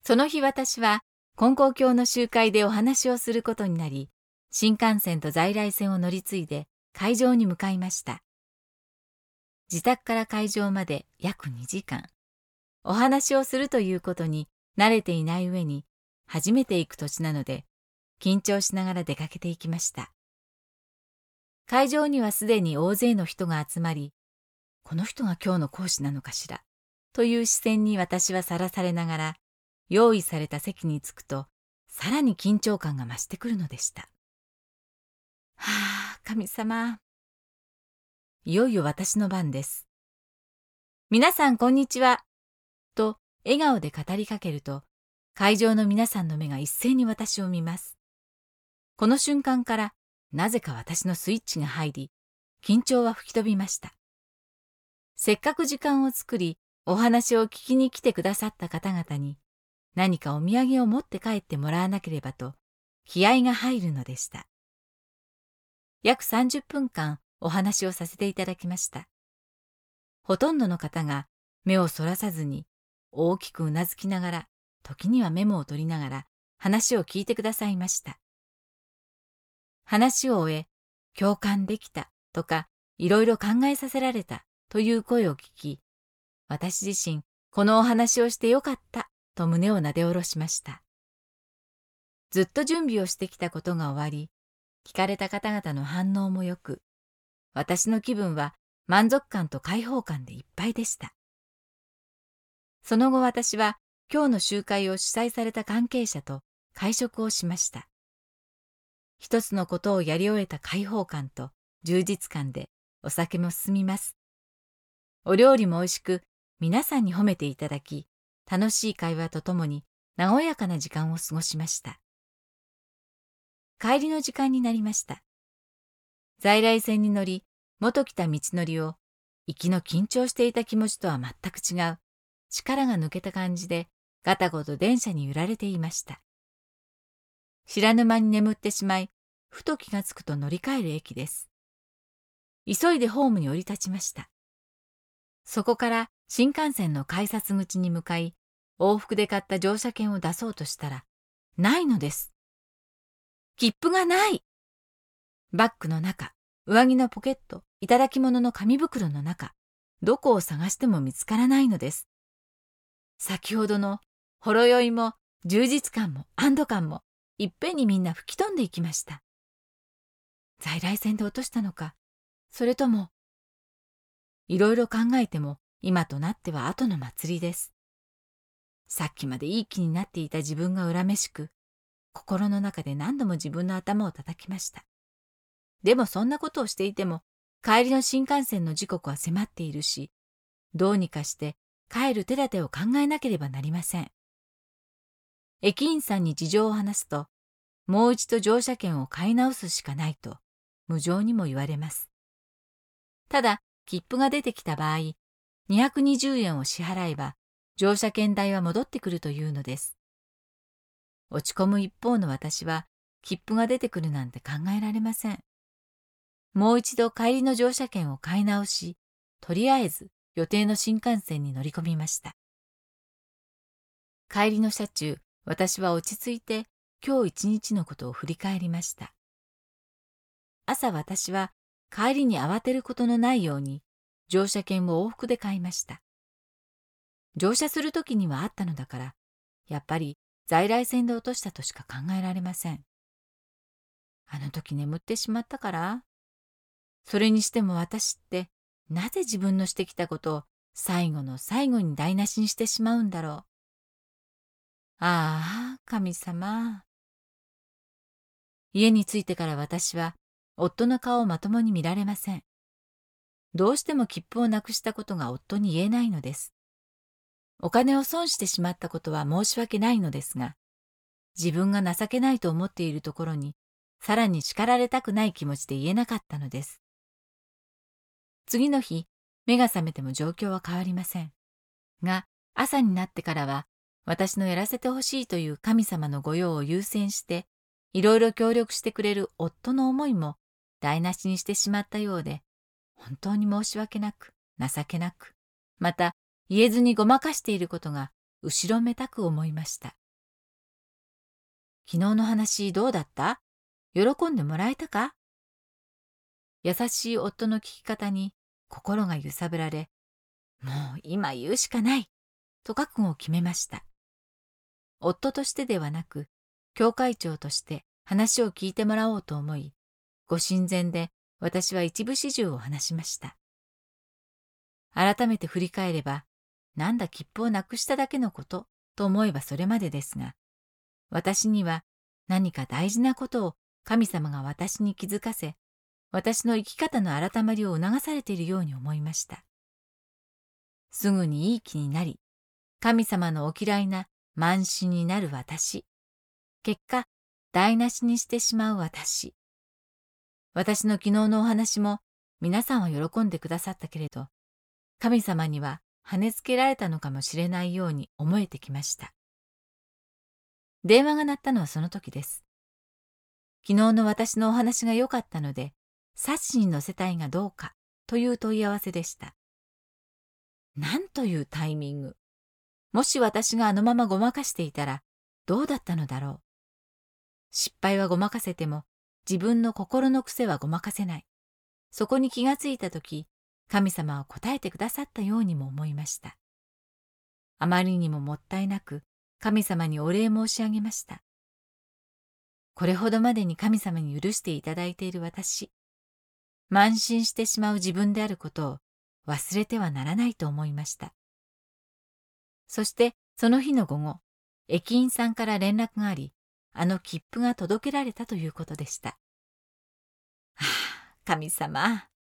その日私は金光教の集会でお話をすることになり、新幹線と在来線を乗り継いで会場に向かいました。自宅から会場まで約2時間。お話をするということに慣れていない上に初めて行く土地なので、緊張しながら出かけていきました。会場にはすでに大勢の人が集まり、この人が今日の講師なのかしら、という視線に私はさらされながら、用意された席に着くと、さらに緊張感が増してくるのでした。はあ、神様。いよいよ私の番です。皆さんこんにちは。と笑顔で語りかけると、会場の皆さんの目が一斉に私を見ます。この瞬間から、なぜか私のスイッチが入り、緊張は吹き飛びました。せっかく時間を作り、お話を聞きに来てくださった方々に、何かお土産を持って帰ってもらわなければと、気合が入るのでした。約30分間お話をさせていただきました。ほとんどの方が目をそらさずに、大きくうなずきながら、時にはメモを取りながら話を聞いてくださいました。話を終え、共感できたとか、いろいろ考えさせられたという声を聞き、私自身、このお話をしてよかったと胸をなで下ろしました。ずっと準備をしてきたことが終わり、聞かれた方々の反応もよく、私の気分は満足感と解放感でいっぱいでした。その後私は今日の集会を主催された関係者と会食をしました。一つのことをやり終えた解放感と充実感でお酒も進みます。お料理も美味しく、皆さんに褒めていただき、楽しい会話とともに和やかな時間を過ごしました。帰りの時間になりました。在来線に乗り、元来た道のりを、行きの緊張していた気持ちとは全く違う、力が抜けた感じで、ガタゴト電車に揺られていました。知らぬ間に眠ってしまい、ふと気がつくと乗り換える駅です。急いでホームに降り立ちました。そこから新幹線の改札口に向かい、往復で買った乗車券を出そうとしたら、ないのです。切符がない。バッグの中、上着のポケット、いただき物の紙袋の中、どこを探しても見つからないのです。先ほどのほろ酔いも充実感も安堵感も、いっぺんにみんな吹き飛んでいきました。在来線で落としたのか、それとも、いろいろ考えても今となっては後の祭りです。さっきまでいい気になっていた自分が恨めしく、心の中で何度も自分の頭を叩きました。でもそんなことをしていても、帰りの新幹線の時刻は迫っているし、どうにかして帰る手立てを考えなければなりません。駅員さんに事情を話すと、もう一度乗車券を買い直すしかないと、無情にも言われます。ただ、切符が出てきた場合、220円を支払えば、乗車券代は戻ってくるというのです。落ち込む一方の私は、切符が出てくるなんて考えられません。もう一度帰りの乗車券を買い直し、とりあえず予定の新幹線に乗り込みました。帰りの車中、私は落ち着いて今日一日のことを振り返りました。朝私は帰りに慌てることのないように乗車券を往復で買いました。乗車するときにはあったのだから、やっぱり在来線で落としたとしか考えられません。あの時眠ってしまったから？それにしても私ってなぜ自分のしてきたことを最後の最後に台無しにしてしまうんだろう。ああ、神様。家に着いてから私は夫の顔をまともに見られません。どうしても切符をなくしたことが夫に言えないのです。お金を損してしまったことは申し訳ないのですが、自分が情けないと思っているところに、さらに叱られたくない気持ちで言えなかったのです。次の日、目が覚めても状況は変わりません。が、朝になってからは、私のやらせてほしいという神様の御用を優先して、いろいろ協力してくれる夫の思いも台無しにしてしまったようで、本当に申し訳なく、情けなく、また言えずにごまかしていることが後ろめたく思いました。昨日の話どうだった？喜んでもらえたか？優しい夫の聞き方に心が揺さぶられ、もう今言うしかないと覚悟を決めました。夫としてではなく、教会長として話を聞いてもらおうと思い、ご神前で私は一部始終を話しました。改めて振り返れば、なんだ切符をなくしただけのことと思えばそれまでですが、私には何か大事なことを神様が私に気づかせ、私の生き方の改まりを促されているように思いました。すぐにいい気になり、神様のお嫌いな慢心になる私。結果、台無しにしてしまう私。私の昨日のお話も皆さんは喜んでくださったけれど、神様には跳ねつけられたのかもしれないように思えてきました。電話が鳴ったのはその時です。昨日の私のお話が良かったので、冊子に載せたいがどうかという問い合わせでした。なんというタイミング。もし私があのままごまかしていたらどうだったのだろう。失敗はごまかせても自分の心の癖はごまかせない。そこに気がついたとき、神様は答えてくださったようにも思いました。あまりにももったいなく神様にお礼申し上げました。これほどまでに神様に許していただいている私、慢心してしまう自分であることを忘れてはならないと思いました。そしてその日の午後、駅員さんから連絡があり、あの切符が届けられたということでした。はあ、神様、